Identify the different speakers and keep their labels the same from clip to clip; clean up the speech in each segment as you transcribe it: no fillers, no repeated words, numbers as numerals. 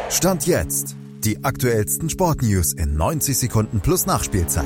Speaker 1: Stand jetzt. Die aktuellsten Sportnews in 90 Sekunden plus Nachspielzeit.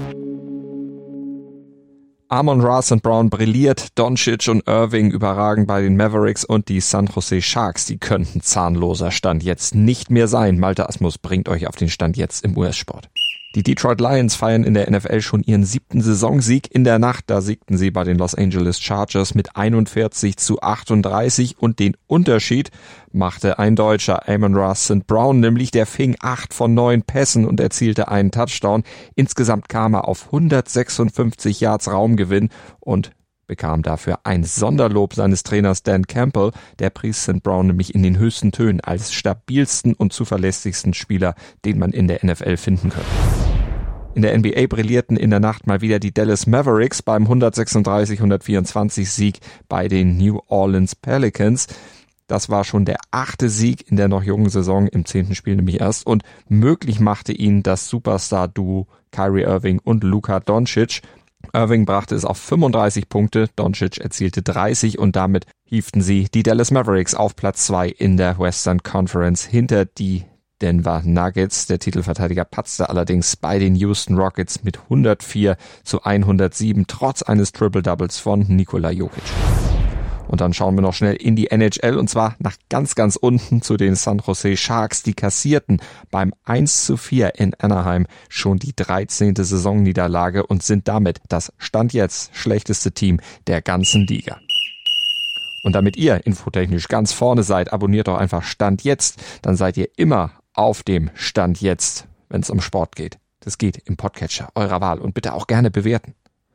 Speaker 2: Amon-Ra St. Brown brilliert, Doncic und Irving überragen bei den Mavericks und die San Jose Sharks, die könnten zahnloser Stand jetzt nicht mehr sein. Malte Asmus bringt euch auf den Stand jetzt im US-Sport. Die Detroit Lions feiern in der NFL schon ihren 7. Saisonsieg. In der Nacht, da siegten sie bei den Los Angeles Chargers mit 41-38 und den Unterschied machte ein Deutscher, Amon-Ra St. Brown, nämlich der fing 8 von 9 Pässen und erzielte einen Touchdown. Insgesamt kam er auf 156 Yards Raumgewinn und bekam dafür ein Sonderlob seines Trainers Dan Campbell. Der pries St. Brown nämlich in den höchsten Tönen als stabilsten und zuverlässigsten Spieler, den man in der NFL finden könnte. In der NBA brillierten in der Nacht mal wieder die Dallas Mavericks beim 136-124 Sieg bei den New Orleans Pelicans. Das war schon der 8. Sieg in der noch jungen Saison, im 10. Spiel nämlich erst, und möglich machte ihn das Superstar-Duo Kyrie Irving und Luka Doncic. Irving brachte es auf 35 Punkte, Doncic erzielte 30 und damit hieften sie die Dallas Mavericks auf Platz 2 in der Western Conference hinter die Denver Nuggets. Der Titelverteidiger patzte allerdings bei den Houston Rockets mit 104-107 trotz eines Triple-Doubles von Nikola Jokic. Und dann schauen wir noch schnell in die NHL und zwar nach ganz, ganz unten zu den San Jose Sharks. Die kassierten beim 1:4 in Anaheim schon die 13. Saisonniederlage und sind damit das Stand jetzt schlechteste Team der ganzen Liga. Und damit ihr infotechnisch ganz vorne seid, abonniert doch einfach Stand jetzt. Dann seid ihr immer auf dem Stand jetzt, wenn es um Sport geht. Das geht im Podcatcher eurer Wahl und bitte auch gerne bewerten.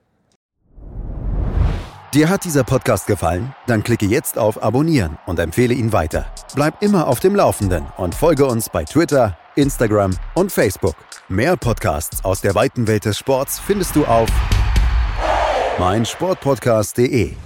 Speaker 1: Dir hat dieser Podcast gefallen? Dann klicke jetzt auf Abonnieren und empfehle ihn weiter. Bleib immer auf dem Laufenden und folge uns bei Twitter, Instagram und Facebook. Mehr Podcasts aus der weiten Welt des Sports findest du auf meinsportpodcast.de.